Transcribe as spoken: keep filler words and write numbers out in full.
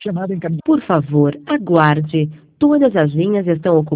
Chamada encaminhada. Por favor, aguarde. Todas as linhas estão ocupadas.